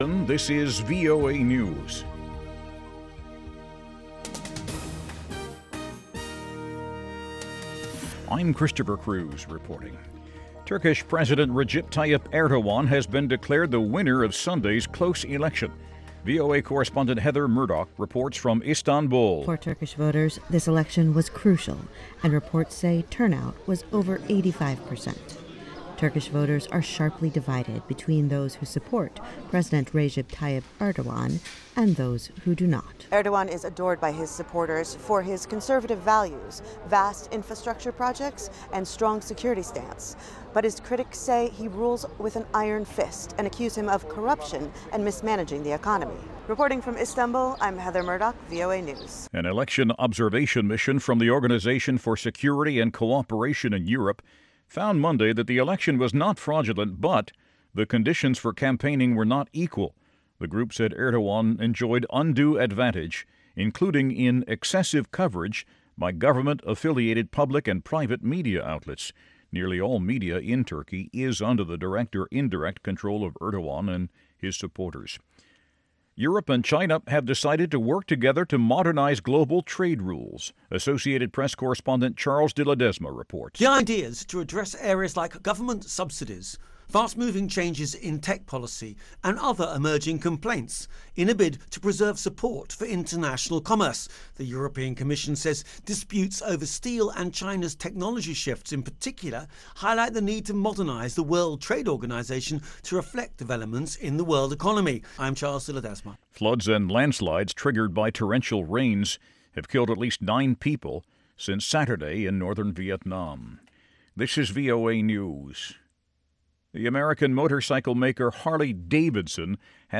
This is VOA News. I'm Christopher Cruz reporting. Turkish President Recep Tayyip Erdogan has been declared the winner of Sunday's close election. VOA correspondent Heather Murdoch reports from Istanbul. For Turkish voters, this election was crucial, and reports say turnout was over 85%. Turkish voters are sharply divided between those who support President Recep Tayyip Erdogan and those who do not. Erdogan is adored by his supporters for his conservative values, vast infrastructure projects, and strong security stance. But his critics say he rules with an iron fist and accuse him of corruption and mismanaging the economy. Reporting from Istanbul, I'm Heather Murdoch, VOA News. An election observation mission from the Organization for Security and Cooperation in Europe found Monday that the election was not fraudulent, but the conditions for campaigning were not equal. The group said Erdogan enjoyed undue advantage, including in excessive coverage by government-affiliated public and private media outlets. Nearly all media in Turkey is under the direct or indirect control of Erdogan and his supporters. Europe and China have decided to work together to modernize global trade rules. Associated Press correspondent Charles de Ledesma reports. The idea is to address areas like government subsidies, fast-moving changes in tech policy and other emerging complaints in a bid to preserve support for international commerce. The European Commission says disputes over steel and China's technology shifts in particular highlight the need to modernise the World Trade Organization to reflect developments in the world economy. I'm Charles de Ledesma. Floods and landslides triggered by torrential rains have killed at least 9 people since Saturday in northern Vietnam. This is VOA News. The American motorcycle maker Harley-Davidson